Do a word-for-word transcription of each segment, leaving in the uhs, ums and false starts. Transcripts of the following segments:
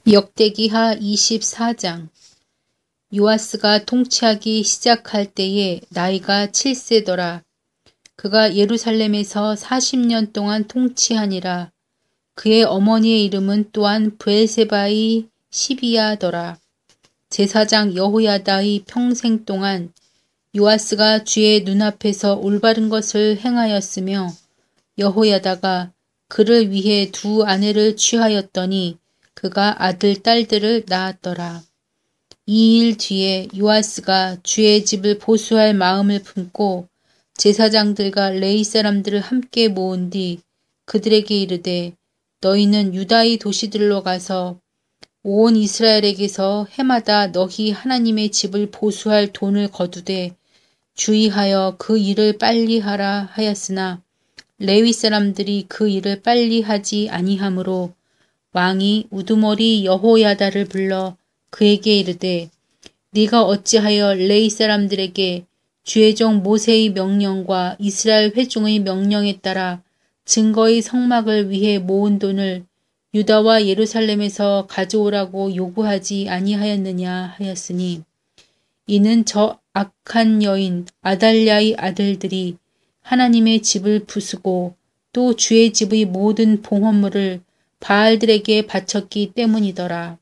역대기하 이십사 장. 요아스가 통치하기 시작할 때에 나이가 칠 세더라. 그가 예루살렘에서 사십 년 동안 통치하니라. 그의 어머니의 이름은 또한 브엘세바의 시비야더라. 제사장 여호야다의 평생 동안 요아스가 주의 눈앞에서 올바른 것을 행하였으며 여호야다가 그를 위해 두 아내를 취하였더니 그가 아들 딸들을 낳았더라. 이 일 뒤에 요아스가 주의 집을 보수할 마음을 품고 제사장들과 레위 사람들을 함께 모은 뒤 그들에게 이르되 너희는 유다의 도시들로 가서 온 이스라엘에게서 해마다 너희 하나님의 집을 보수할 돈을 거두되 주의하여 그 일을 빨리 하라 하였으나 레위 사람들이 그 일을 빨리 하지 아니하므로 왕이 우두머리 여호야다를 불러 그에게 이르되 네가 어찌하여 레위 사람들에게 주의 종 모세의 명령과 이스라엘 회중의 명령에 따라 증거의 성막을 위해 모은 돈을 유다와 예루살렘에서 가져오라고 요구하지 아니하였느냐 하였으니 이는 저 악한 여인 아달랴의 아들들이 하나님의 집을 부수고 또 주의 집의 모든 봉헌물을 바알들에게 바쳤기 때문이더라.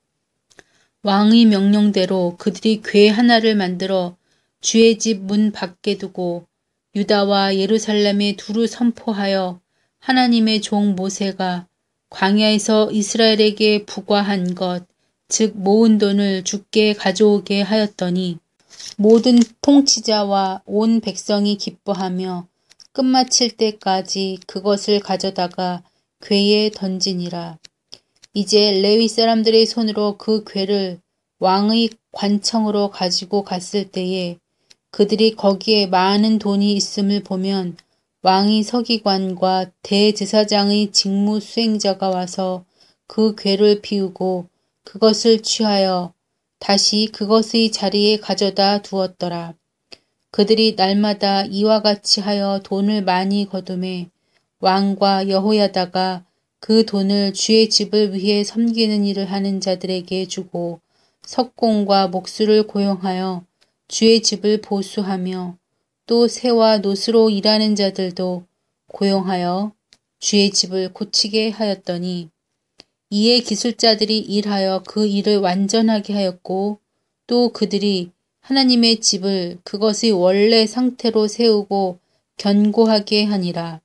왕의 명령대로 그들이 궤 하나를 만들어 주의 집 문 밖에 두고 유다와 예루살렘에 두루 선포하여 하나님의 종 모세가 광야에서 이스라엘에게 부과한 것, 즉 모은 돈을 주께 가져오게 하였더니 모든 통치자와 온 백성이 기뻐하며 끝마칠 때까지 그것을 가져다가 궤에 던지니라. 이제 레위 사람들의 손으로 그 궤를 왕의 관청으로 가지고 갔을 때에 그들이 거기에 많은 돈이 있음을 보면 왕의 서기관과 대제사장의 직무 수행자가 와서 그 궤를 비우고 그것을 취하여 다시 그것의 자리에 가져다 두었더라. 그들이 날마다 이와 같이 하여 돈을 많이 거두매 왕과 여호야다가 그 돈을 주의 집을 위해 섬기는 일을 하는 자들에게 주고 석공과 목수를 고용하여 주의 집을 보수하며 또 새와 노수로 일하는 자들도 고용하여 주의 집을 고치게 하였더니 이에 기술자들이 일하여 그 일을 완전하게 하였고 또 그들이 하나님의 집을 그것의 원래 상태로 세우고 견고하게 하니라.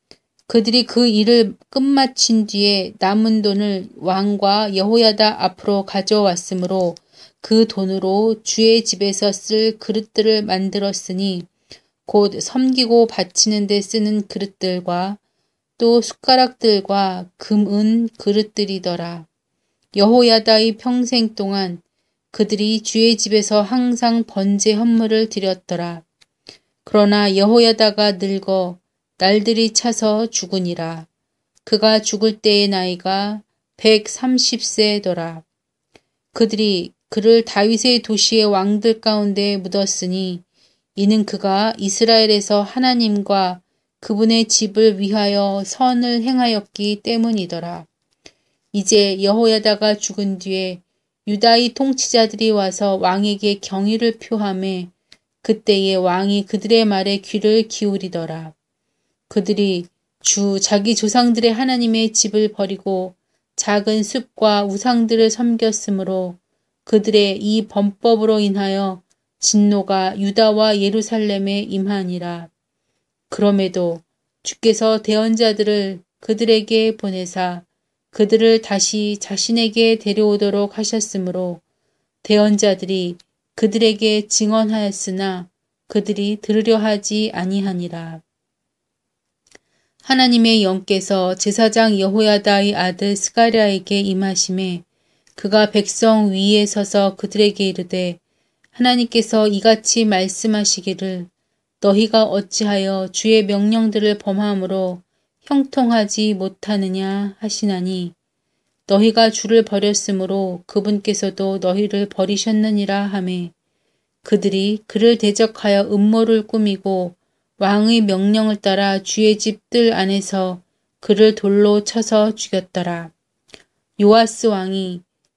그들이 그 일을 끝마친 뒤에 남은 돈을 왕과 여호야다 앞으로 가져왔으므로 그 돈으로 주의 집에서 쓸 그릇들을 만들었으니 곧 섬기고 바치는 데 쓰는 그릇들과 또 숟가락들과 금은 그릇들이더라. 여호야다의 평생 동안 그들이 주의 집에서 항상 번제 헌물을 드렸더라. 그러나 여호야다가 늙어 날들이 차서 죽으니라. 그가 죽을 때의 나이가 백삼십 세더라. 그들이 그를 다윗의 도시의 왕들 가운데 묻었으니 이는 그가 이스라엘에서 하나님과 그분의 집을 위하여 선을 행하였기 때문이더라. 이제 여호야다가 죽은 뒤에 유다의 통치자들이 와서 왕에게 경의를 표하매 그때에 왕이 그들의 말에 귀를 기울이더라. 그들이 주 자기 조상들의 하나님의 집을 버리고 작은 숲과 우상들을 섬겼으므로 그들의 이 범법으로 인하여 진노가 유다와 예루살렘에 임하니라. 그럼에도 주께서 대언자들을 그들에게 보내사 그들을 다시 자신에게 데려오도록 하셨으므로 대언자들이 그들에게 증언하였으나 그들이 들으려 하지 아니하니라. 하나님의 영께서 제사장 여호야다의 아들 스가랴에게 임하심에 그가 백성 위에 서서 그들에게 이르되 하나님께서 이같이 말씀하시기를 너희가 어찌하여 주의 명령들을 범함으로 형통하지 못하느냐 하시나니 너희가 주를 버렸으므로 그분께서도 너희를 버리셨느니라 하매 그들이 그를 대적하여 음모를 꾸미고 왕의 명령을 따라 주의 집 뜰 안에서 그를 돌로 쳐서 죽였더라. 요아스 왕이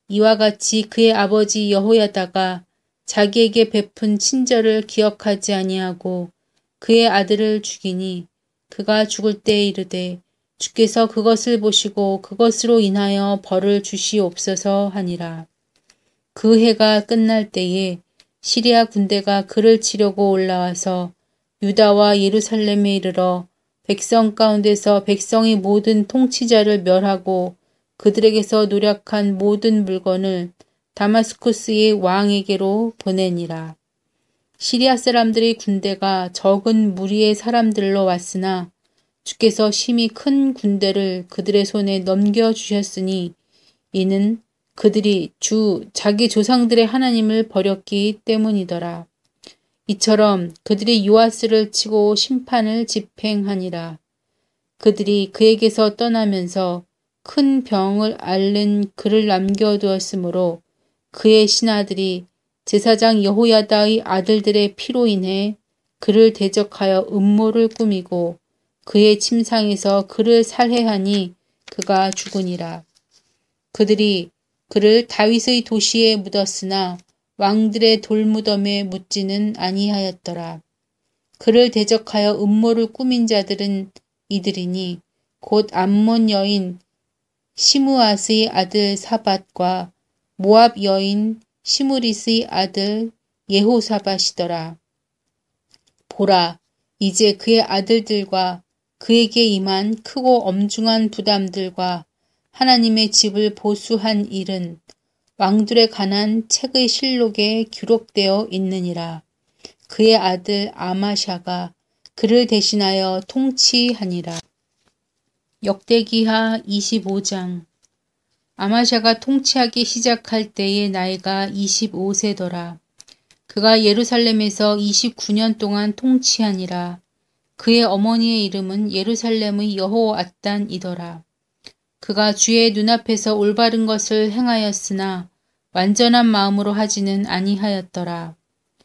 이와 같이 그의 아버지 여호야다가 자기에게 베푼 친절을 기억하지 아니하고 그의 아들을 죽이니 그가 죽을 때에 이르되 주께서 그것을 보시고 그것으로 인하여 벌을 주시옵소서 하니라. 그 해가 끝날 때에 시리아 군대가 그를 치려고 올라와서 유다와 예루살렘에 이르러 백성 가운데서 백성의 모든 통치자를 멸하고 그들에게서 노력한 모든 물건을 다마스쿠스의 왕에게로 보내니라. 시리아 사람들의 군대가 적은 무리의 사람들로 왔으나 주께서 심히 큰 군대를 그들의 손에 넘겨주셨으니 이는 그들이 주 자기 조상들의 하나님을 버렸기 때문이더라. 이처럼 그들이 요아스를 치고 심판을 집행하니라. 그들이 그에게서 떠나면서 큰 병을 앓는 그를 남겨두었으므로 그의 신하들이 제사장 여호야다의 아들들의 피로 인해 그를 대적하여 음모를 꾸미고 그의 침상에서 그를 살해하니 그가 죽으니라. 그들이 그를 다윗의 도시에 묻었으나 왕들의 돌무덤에 묻지는 아니하였더라. 그를 대적하여 음모를 꾸민 자들은 이들이니 곧 암몬 여인 시므앗의 아들 사밧과 모압 여인 시므릿의 아들 예호사밧이더라. 보라, 이제 그의 아들들과 그에게 임한 크고 엄중한 부담들과 하나님의 집을 보수한 일은 왕들에 관한 책의 실록에 기록되어 있느니라. 그의 아들 아마샤가 그를 대신하여 통치하니라. 역대기하 이십오 장. 아마샤가 통치하기 시작할 때의 나이가 이십오 세더라. 그가 예루살렘에서 이십구 년 동안 통치하니라. 그의 어머니의 이름은 예루살렘의 여호앗단이더라. 그가 주의 눈앞에서 올바른 것을 행하였으나 완전한 마음으로 하지는 아니하였더라.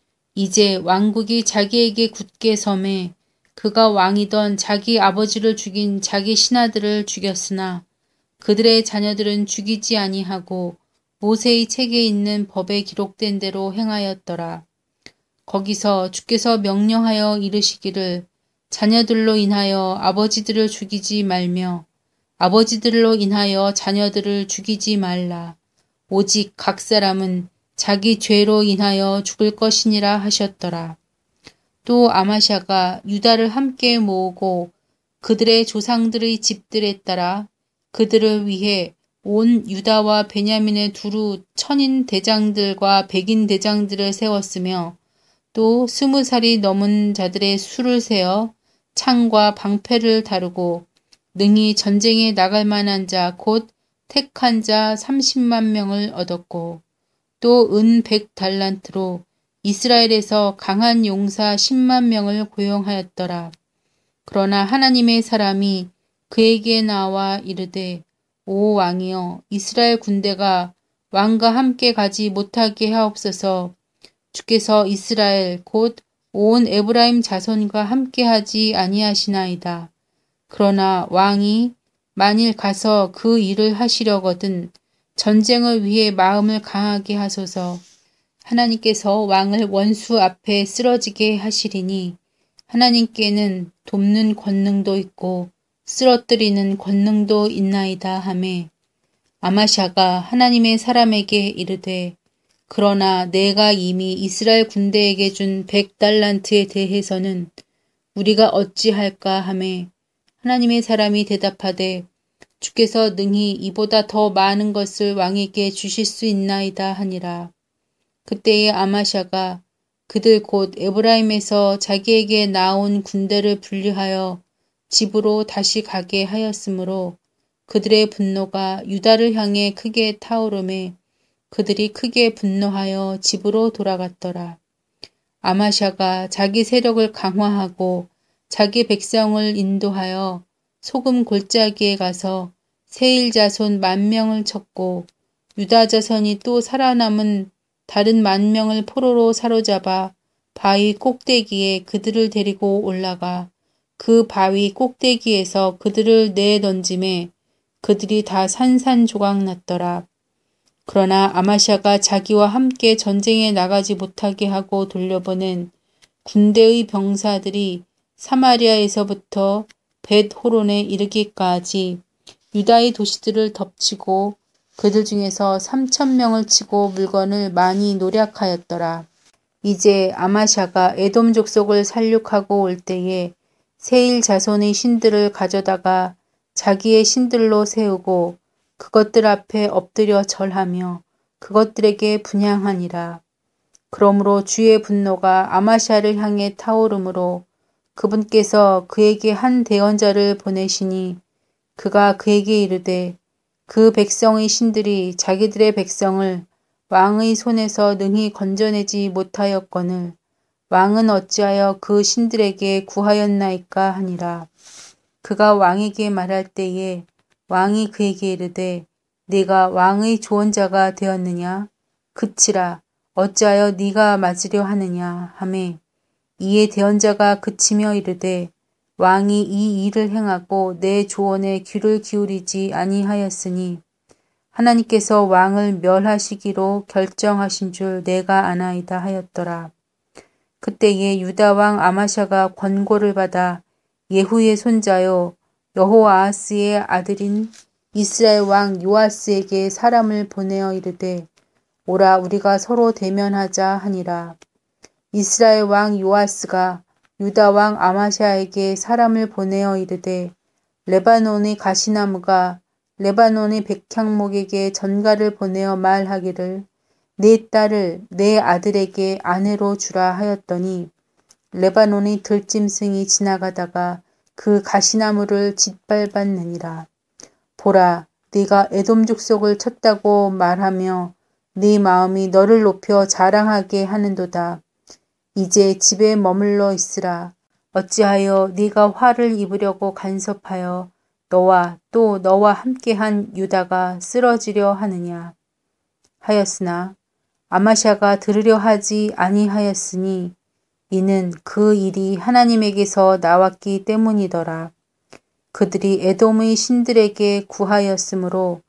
이제 왕국이 자기에게 굳게 섬에 그가 왕이던 자기 아버지를 죽인 자기 신하들을 죽였으나 그들의 자녀들은 죽이지 아니하고 모세의 책에 있는 법에 기록된 대로 행하였더라. 거기서 주께서 명령하여 이르시기를 자녀들로 인하여 아버지들을 죽이지 말며 아버지들로 인하여 자녀들을 죽이지 말라. 오직 각 사람은 자기 죄로 인하여 죽을 것이니라 하셨더라. 또 아마샤가 유다를 함께 모으고 그들의 조상들의 집들에 따라 그들을 위해 온 유다와 베냐민의 두루 천인 대장들과 백인 대장들을 세웠으며 또 스무 살이 넘은 자들의 수를 세어 창과 방패를 다루고 능히 전쟁에 나갈 만한 자 곧 택한 자 삼십만 명을 얻었고 또 은 백 달란트로 이스라엘에서 강한 용사 십만 명을 고용하였더라. 그러나 하나님의 사람이 그에게 나와 이르되 오 왕이여 이스라엘 군대가 왕과 함께 가지 못하게 하옵소서. 주께서 이스라엘 곧 온 에브라임 자손과 함께하지 아니하시나이다. 그러나 왕이 만일 가서 그 일을 하시려거든 전쟁을 위해 마음을 강하게 하소서. 하나님께서 왕을 원수 앞에 쓰러지게 하시리니 하나님께는 돕는 권능도 있고 쓰러뜨리는 권능도 있나이다 하매 아마샤가 하나님의 사람에게 이르되 그러나 내가 이미 이스라엘 군대에게 준 백 달란트에 대해서는 우리가 어찌할까 하매 하나님의 사람이 대답하되 주께서 능히 이보다 더 많은 것을 왕에게 주실 수 있나이다 하니라. 그때에 아마샤가 그들 곧 에브라임에서 자기에게 나온 군대를 분리하여 집으로 다시 가게 하였으므로 그들의 분노가 유다를 향해 크게 타오르매 그들이 크게 분노하여 집으로 돌아갔더라. 아마샤가 자기 세력을 강화하고 자기 백성을 인도하여 소금 골짜기에 가서 세일 자손 만 명을 쳤고 유다 자손이 또 살아남은 다른 만 명을 포로로 사로잡아 바위 꼭대기에 그들을 데리고 올라가 그 바위 꼭대기에서 그들을 내던짐에 그들이 다 산산조각 났더라. 그러나 아마샤가 자기와 함께 전쟁에 나가지 못하게 하고 돌려보낸 군대의 병사들이 사마리아에서부터 벳호론에 이르기까지 유다의 도시들을 덮치고 그들 중에서 삼천 명을 치고 물건을 많이 노략하였더라. 이제 아마샤가 에돔 족속을 살육하고 올 때에 세일 자손의 신들을 가져다가 자기의 신들로 세우고 그것들 앞에 엎드려 절하며 그것들에게 분향하니라. 그러므로 주의 분노가 아마샤를 향해 타오르므로 그분께서 그에게 한 대언자를 보내시니 그가 그에게 이르되 그 백성의 신들이 자기들의 백성을 왕의 손에서 능히 건져내지 못하였거늘 왕은 어찌하여 그 신들에게 구하였나이까 하니라. 그가 왕에게 말할 때에 왕이 그에게 이르되 네가 왕의 조언자가 되었느냐? 그치라. 어찌하여 네가 맞으려 하느냐 하매 이에 대언자가 그치며 이르되 왕이 이 일을 행하고 내 조언에 귀를 기울이지 아니하였으니 하나님께서 왕을 멸하시기로 결정하신 줄 내가 아나이다 하였더라. 그때에 유다 왕 아마샤가 권고를 받아 예후의 손자요 여호아하스의 아들인 이스라엘 왕 요아스에게 사람을 보내어 이르되 오라 우리가 서로 대면하자 하니라. 이스라엘 왕 요아스가 유다 왕 아마샤에게 사람을 보내어 이르되 레바논의 가시나무가 레바논의 백향목에게 전가를 보내어 말하기를 내 딸을 내 아들에게 아내로 주라 하였더니 레바논의 들짐승이 지나가다가 그 가시나무를 짓밟았느니라. 보라 네가 에돔 족속을 쳤다고 말하며 네 마음이 너를 높여 자랑하게 하는도다. 이제 집에 머물러 있으라. 어찌하여 네가 화를 입으려고 간섭하여 너와 또 너와 함께한 유다가 쓰러지려 하느냐 하였으나 아마샤가 들으려 하지 아니하였으니 이는 그 일이 하나님에게서 나왔기 때문이더라. 그들이 에돔의 신들에게 구하였으므로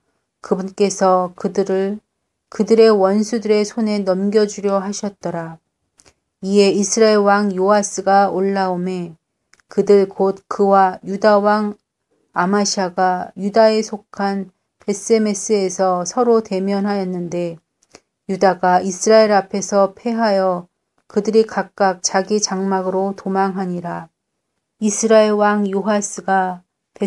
그분께서 그들을 그들의 원수들의 손에 넘겨주려 하셨더라. 이에 이스라엘 왕 요아스가 올라오매 그들 곧 그와 유다 왕 아마샤가 유다에 속한 벳세메스에서 서로 대면하였는데 유다가 이스라엘 앞에서 패하여 그들이 각각 자기 장막으로 도망하니라. 이스라엘 왕 요아스가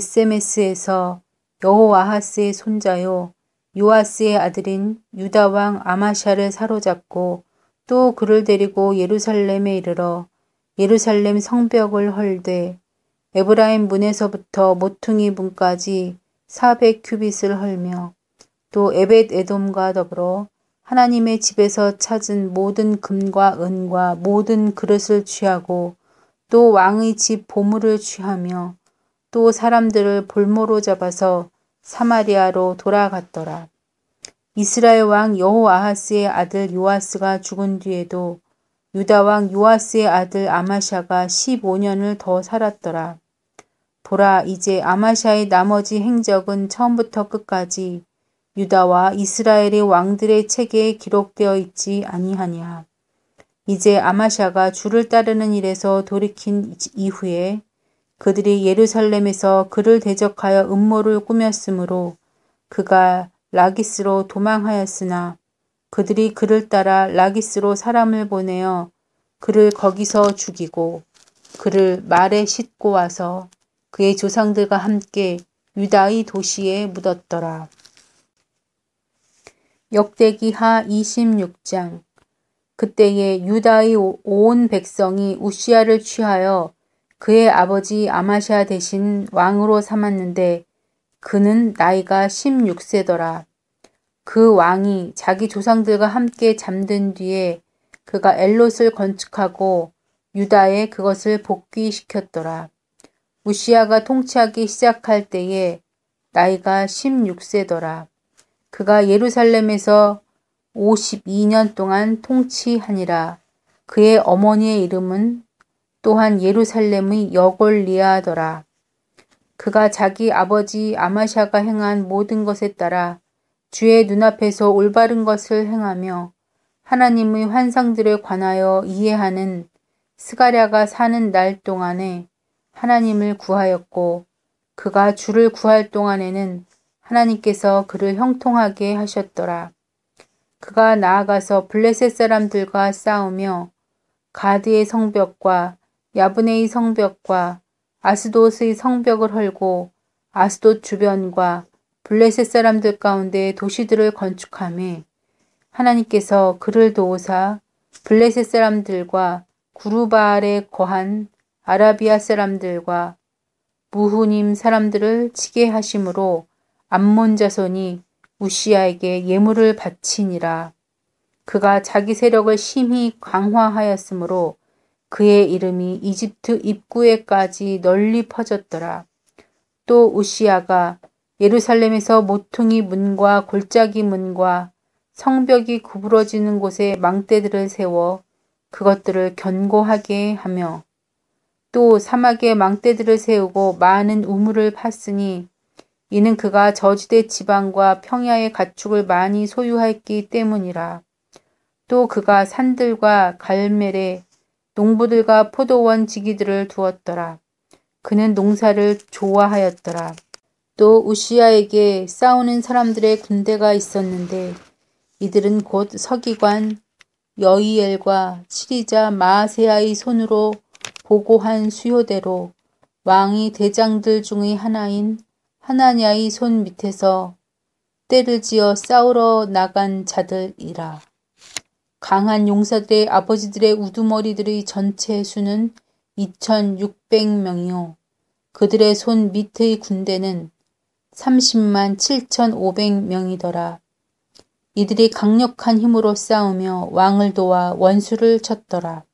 벳세메스에서 여호아하스의 손자요 요아스의 아들인 유다 왕 아마샤를 사로잡고 또 그를 데리고 예루살렘에 이르러 예루살렘 성벽을 헐되 에브라임 문에서부터 모퉁이 문까지 사백 큐빗을 헐며 또 에벳 에돔과 더불어 하나님의 집에서 찾은 모든 금과 은과 모든 그릇을 취하고 또 왕의 집 보물을 취하며 또 사람들을 볼모로 잡아서 사마리아로 돌아갔더라. 이스라엘 왕 여호아하스의 아들 요아스가 죽은 뒤에도 유다 왕 요아스의 아들 아마샤가 십오 년을 더 살았더라. 보라 이제 아마샤의 나머지 행적은 처음부터 끝까지 유다와 이스라엘의 왕들의 책에 기록되어 있지 아니하냐. 이제 아마샤가 주를 따르는 일에서 돌이킨 이후에 그들이 예루살렘에서 그를 대적하여 음모를 꾸몄으므로 그가 라기스로 도망하였으나 그들이 그를 따라 라기스로 사람을 보내어 그를 거기서 죽이고 그를 말에 싣고 와서 그의 조상들과 함께 유다의 도시에 묻었더라. 역대기하 이십육 장. 그때에 유다의 온 백성이 우시야를 취하여 그의 아버지 아마샤 대신 왕으로 삼았는데 그는 나이가 십육 세더라. 그 왕이 자기 조상들과 함께 잠든 뒤에 그가 엘롯을 건축하고 유다에 그것을 복귀시켰더라. 우시야가 통치하기 시작할 때에 나이가 십육 세더라. 그가 예루살렘에서 오십이 년 동안 통치하니라. 그의 어머니의 이름은 또한 예루살렘의 여골리아더라. 그가 자기 아버지 아마샤가 행한 모든 것에 따라 주의 눈앞에서 올바른 것을 행하며 하나님의 환상들에 관하여 이해하는 스가랴가 사는 날 동안에 하나님을 구하였고 그가 주를 구할 동안에는 하나님께서 그를 형통하게 하셨더라. 그가 나아가서 블레셋 사람들과 싸우며 가드의 성벽과 야브네의 성벽과 아스돗의 성벽을 헐고 아스돗 주변과 블레셋 사람들 가운데 도시들을 건축하며 하나님께서 그를 도우사 블레셋 사람들과 구르바알에 거한 아라비아 사람들과 무후님 사람들을 치게 하심으로 암몬 자손이 우시야에게 예물을 바치니라. 그가 자기 세력을 심히 강화하였으므로 그의 이름이 이집트 입구에까지 널리 퍼졌더라. 또 우시야가 예루살렘에서 모퉁이 문과 골짜기 문과 성벽이 구부러지는 곳에 망대들을 세워 그것들을 견고하게 하며 또 사막에 망대들을 세우고 많은 우물을 팠으니 이는 그가 저지대 지방과 평야의 가축을 많이 소유했기 때문이라. 또 그가 산들과 갈멜에 농부들과 포도원 지기들을 두었더라. 그는 농사를 좋아하였더라. 또 우시야에게 싸우는 사람들의 군대가 있었는데 이들은 곧 서기관 여이엘과 치리자 마아세야의 손으로 보고한 수요대로 왕이 대장들 중의 하나인 하나냐의 손 밑에서 때를 지어 싸우러 나간 자들이라. 강한 용사들의 아버지들의 우두머리들의 전체 수는 이천육백 명이요. 그들의 손 밑의 군대는 삼십만 칠천오백 명이더라. 이들이 강력한 힘으로 싸우며 왕을 도와 원수를 쳤더라.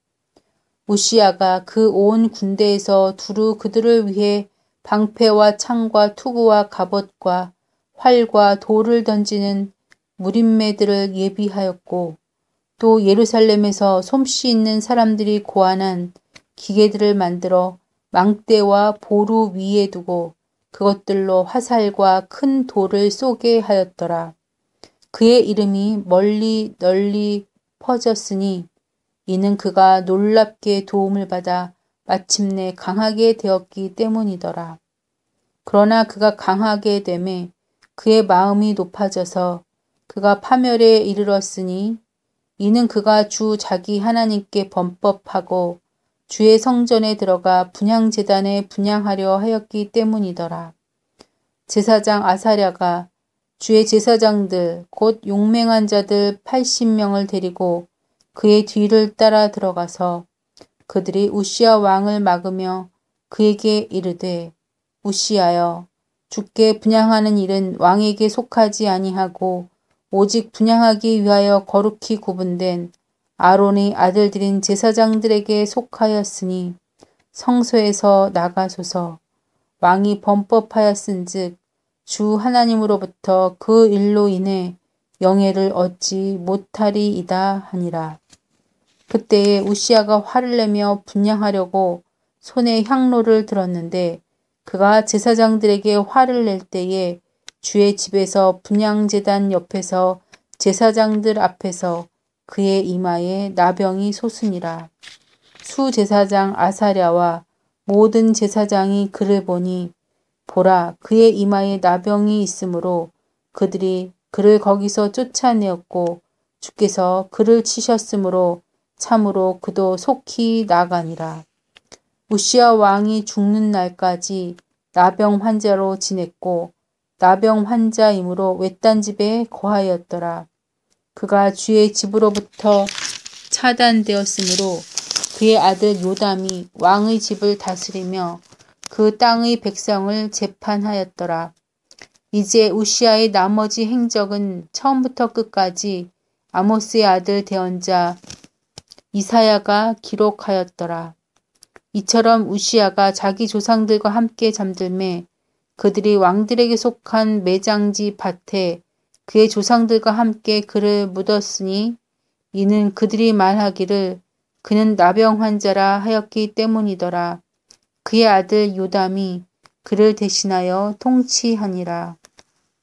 우시야가 그 온 군대에서 두루 그들을 위해 방패와 창과 투구와 갑옷과 활과 돌을 던지는 무림매들을 예비하였고 또 예루살렘에서 솜씨 있는 사람들이 고안한 기계들을 만들어 망대와 보루 위에 두고 그것들로 화살과 큰 돌을 쏘게 하였더라. 그의 이름이 멀리 널리 퍼졌으니 이는 그가 놀랍게 도움을 받아 마침내 강하게 되었기 때문이더라. 그러나 그가 강하게 되매 그의 마음이 높아져서 그가 파멸에 이르렀으니 이는 그가 주 자기 하나님께 범법하고 주의 성전에 들어가 분향제단에 분향하려 하였기 때문이더라. 제사장 아사랴가 주의 제사장들 곧 용맹한 자들 팔십 명을 데리고 그의 뒤를 따라 들어가서 그들이 우시야 왕을 막으며 그에게 이르되 우시야여 주께 분향하는 일은 왕에게 속하지 아니하고 오직 분향하기 위하여 거룩히 구분된 아론의 아들들인 제사장들에게 속하였으니 성소에서 나가소서. 왕이 범법하였은즉 주 하나님으로부터 그 일로 인해 영예를 얻지 못하리이다 하니라. 그때에 우시야가 화를 내며 분향하려고 손에 향로를 들었는데 그가 제사장들에게 화를 낼 때에 주의 집에서 분향제단 옆에서 제사장들 앞에서 그의 이마에 나병이 솟으니라. 수제사장 아사랴와 모든 제사장이 그를 보니 보라 그의 이마에 나병이 있으므로 그들이 그를 거기서 쫓아내었고 주께서 그를 치셨으므로 참으로 그도 속히 나가니라. 우시야 왕이 죽는 날까지 나병 환자로 지냈고 나병 환자이므로 외딴 집에 거하였더라. 그가 주의 집으로부터 차단되었으므로 그의 아들 요담이 왕의 집을 다스리며 그 땅의 백성을 재판하였더라. 이제 우시야의 나머지 행적은 처음부터 끝까지 아모스의 아들 대언자 이사야가 기록하였더라. 이처럼 우시야가 자기 조상들과 함께 잠들매 그들이 왕들에게 속한 매장지 밭에 그의 조상들과 함께 그를 묻었으니 이는 그들이 말하기를 그는 나병 환자라 하였기 때문이더라. 그의 아들 요담이 그를 대신하여 통치하니라.